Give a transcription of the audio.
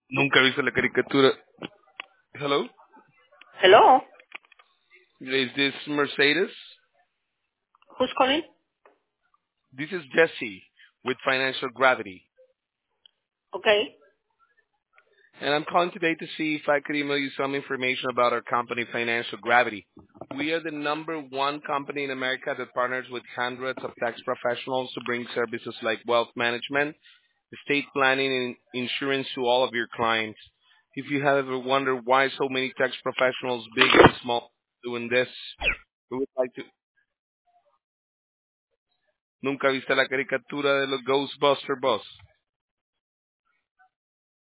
Nunca viste la caricatura. Hello? Hello? Is this Mercedes? Who's calling? This is Jesse with Financial Gravity. Okay. And I'm calling today to see if I could email you some information about our company, Financial Gravity. We are the number one company in America that partners with hundreds of tax professionals to bring services like wealth management, estate planning, and insurance to all of your clients. If you have ever wondered why so many tax professionals, big and small, doing this, we would like to. Nunca viste la caricatura de los Ghostbuster Boss.